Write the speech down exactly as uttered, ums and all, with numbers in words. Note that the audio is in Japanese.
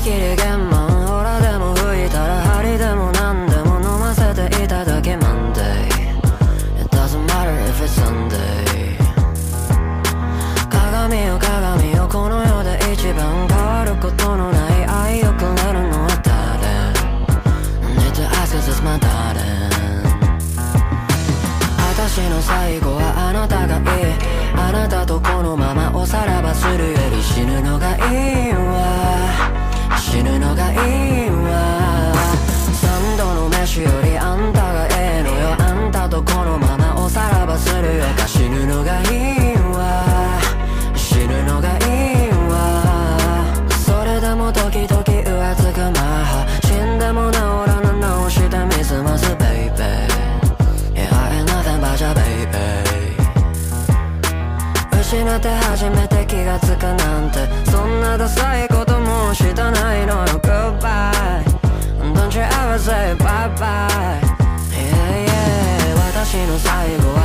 切り玄満ほらでも吹いたら針でも何でも飲ませていただき Monday It doesn't matter if it's Sunday 鏡よ鏡よこの世で一番変わることのない愛をくれるのは誰 Need to ask cause it's my darling 私の最後はあなたがいいあなたとこのままおさらばするより死ぬのがいいわ死ぬのがいいわ三度の飯よりあんたがええのよあんたとこのままおさらばするよか死ぬのがいいわ死ぬのがいいわそれでも時々浮つくマハ死んでも治らぬ直してみすます baby Yeah I ain't nothing but your baby失って初めて気がつくなんてそんなダサいこともうしたないのよ Goodbye Don't you ever say bye bye Yeah yeah 私の最後は